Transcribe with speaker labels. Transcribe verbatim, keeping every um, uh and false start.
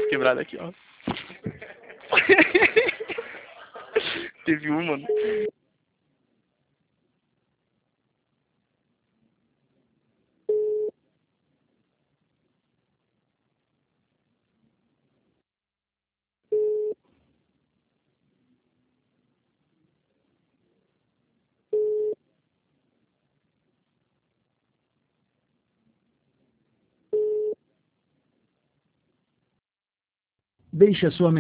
Speaker 1: braço quebrado aqui, ó. Teve um, mano.
Speaker 2: Deixe a sua